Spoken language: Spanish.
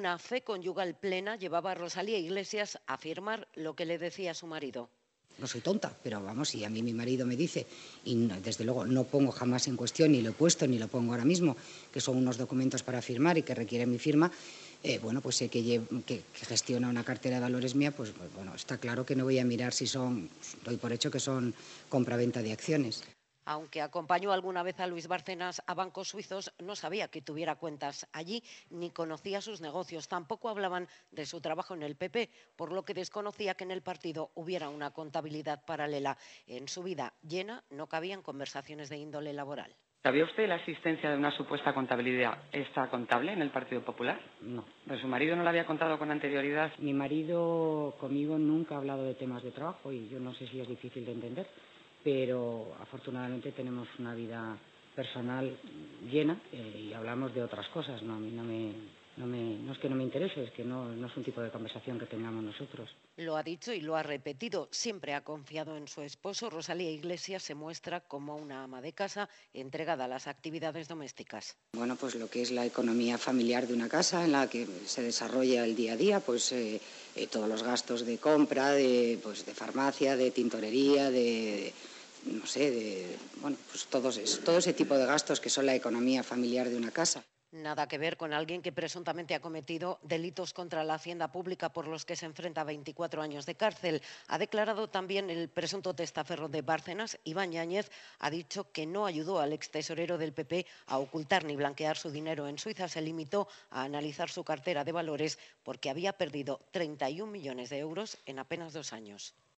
Una fe conyugal plena llevaba a Rosalía Iglesias a afirmar lo que le decía su marido. No soy tonta, pero vamos, si a mí mi marido me dice, y desde luego no pongo jamás en cuestión, ni lo he puesto, ni lo pongo ahora mismo, que son unos documentos para firmar y que requieren mi firma, bueno, pues sé que gestiona una cartera de valores mía, pues bueno, está claro que no voy a mirar si son, doy por hecho que son compra-venta de acciones. Aunque acompañó alguna vez a Luis Bárcenas a bancos suizos, no sabía que tuviera cuentas allí ni conocía sus negocios. Tampoco hablaban de su trabajo en el PP, por lo que desconocía que en el partido hubiera una contabilidad paralela. En su vida llena no cabían conversaciones de índole laboral. ¿Sabía usted la existencia de una supuesta contabilidad extracontable en el Partido Popular? No. Pues su marido no le había contado con anterioridad. Mi marido conmigo nunca ha hablado de temas de trabajo y yo no sé si es difícil de entender, pero afortunadamente tenemos una vida personal llena y hablamos de otras cosas. No, a mí no es que no me interese, es que no es un tipo de conversación que tengamos nosotros. Lo ha dicho y lo ha repetido. Siempre ha confiado en su esposo. Rosalía Iglesias se muestra como una ama de casa entregada a las actividades domésticas. Bueno, pues lo que es la economía familiar de una casa en la que se desarrolla el día a día, pues todos los gastos de compra, pues, de farmacia, de tintorería, no sé, bueno, pues todo ese tipo de gastos que son la economía familiar de una casa. Nada que ver con alguien que presuntamente ha cometido delitos contra la hacienda pública por los que se enfrenta a 24 años de cárcel. Ha declarado también el presunto testaferro de Bárcenas, Iván Yáñez, ha dicho que no ayudó al extesorero del PP a ocultar ni blanquear su dinero en Suiza. Se limitó a analizar su cartera de valores porque había perdido 31 millones de euros en apenas 2 años.